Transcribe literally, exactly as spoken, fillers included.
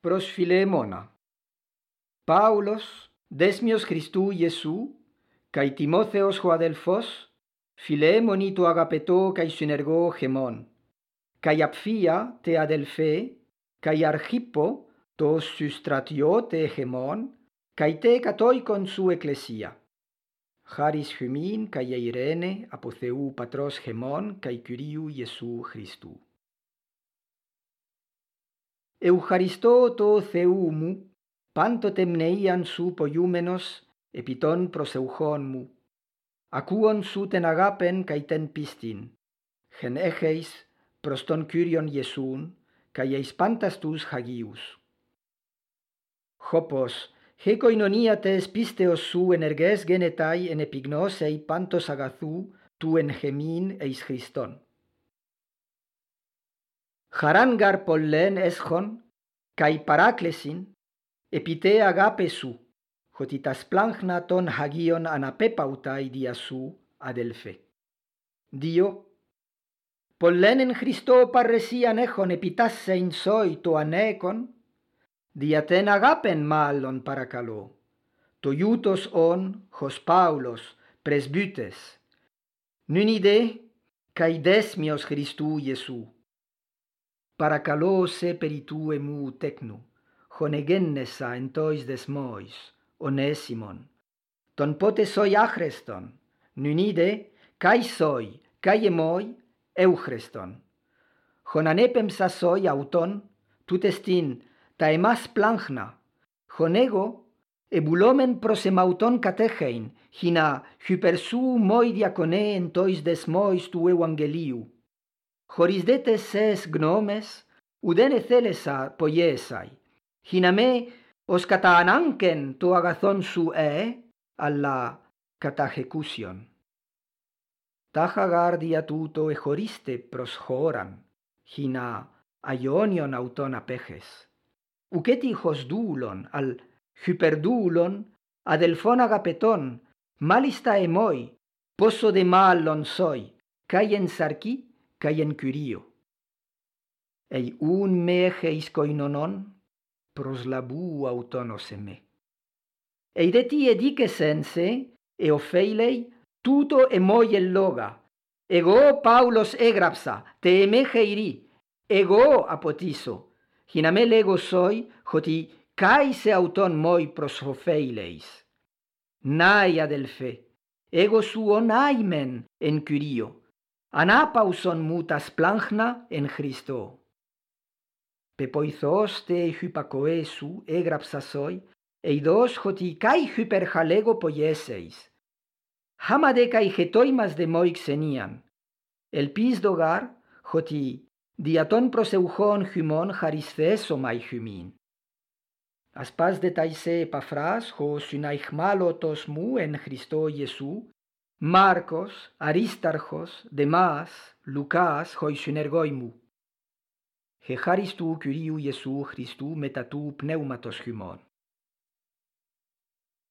προς Φιλεεμόνα. Πάουλος, δέσμιος Χριστού Ιησού, καί Τιμόθεος ο αδελφός, Φιλεέμονι το αγαπητό καί συνεργό χεμόν, καί Απφία τε αδελφέ, καί Αρχίππο το συστρατιώτε χεμόν, καί τε κατόικον σου εκκλησία. Χάρις χυμήν καί εειρήνη από Θεού Πατρός χεμόν, καί Κυρίου Ιησού Χριστού. Ευχαριστώ το Θεού μου, πάντοτε μνείαν σου ποιούμενος, επί των προσευχών μου. Ακούον σου την αγάπεν καί την πίστην, χεν έχεις προς τον Κύριον Ιησούν, καί εις πάντας τους Χαγίους. Χόπος, χε κοινωνία τες πίστεως σου ενεργές γενετάι εν επιγνώσει πάντος αγαθού του εν χεμήν εις Χριστόν. Χαράν γαρ πολλέν έσχον, καί παράκλεσιν, επί τε αγάπη σου, ότι τα σπλάχνα των Χαγίων αναπέπαουτα δια σου, αδελφέ. Δύο, πολλέν εν Χριστώ παρρεσίαν έχων επιτάσσειν σόι το ανέκον, δια τεν αγάπεν μάλλον παρακαλώ, το ιούτος ον, χος Πάουλος, πρεσβύτες, νουν ιδέ, καί δέσμιος Χριστού Ιησού. Παρακαλώ σε περί του εμού τέκνου, χωνεγέννεσα εν τοις δεσμόις, Ονέσιμον, τον πότε σόι άχρεστον, νουν είδε, καί σόι, καί εμόι, euchrestον. Χον ανέπεμψα σόι αυτόν, τούτεστην τα εμάς πλάχνα, χον εγώ, εμπουλόμεν προς εμαυτόν κατέχειν, χινα hypersού μόι διακονέ εν τοις δεσμόις του Ευαγγελίου. Χωρίς δε τεσσές γνώμες, ουδέν εθέλεσα ποιέσαι, χινα με ως κατά ανάγκεν το αγαθόν σου ε, αλλά κατά χεκούσιον. Τάχα γάρδια τούτο εχωρίστε προς χώραν, χινα αγιόνιον αυτόν απέχες. Ουκέτι χος δούλων, αλ hyperdούλων, αδελφών αγαπετών, μάλιστα εμόι, πόσο δε μάλλον σόι, καί εν σαρκή, καί εν Κυρίω. Ει ούν με έχεις κοινωνών, προσλαμπού αυτόνος εμέ. Ει δε τι εδίκεσεν σε, εοφέιλεϊ, τούτο εμόι ελόγα. Εγώ Πάουλος έγραψα, τε εμέ χειρή, εγώ αποτίσω, χινα με λέγω σόι, ότι καί σε αυτόν μόι προσοφέιλεϊς. Νάι αδελφέ, εγώ σου ονάιμεν εν Κυρίω, ανάπαουσον μου τα σπλάχνα εν Χριστώ. Πεποηθώς τε hypakoé σου έγραψα σόι, ειδός ότι καί hyperχαλέγω ποιέσεις. Χάμα δε καί χετόιμας δε μόι ξενίαν. Ελπίζδο γάρ, ότι δια των προσευχών χυμών χαρισθέσωμαι χυμήν. Ασπάς δε ταϊσέ Επαφράς, χω συναϊχμάλωτος μου εν Χριστώ Ιησού, Μάρκος, Αρίσταρχος, Δεμάς, Λουκάς, χοι συνεργόι μου. Χε χάρις του Κυρίου Ιησού Χριστού μετά του πνεύματος χυμών.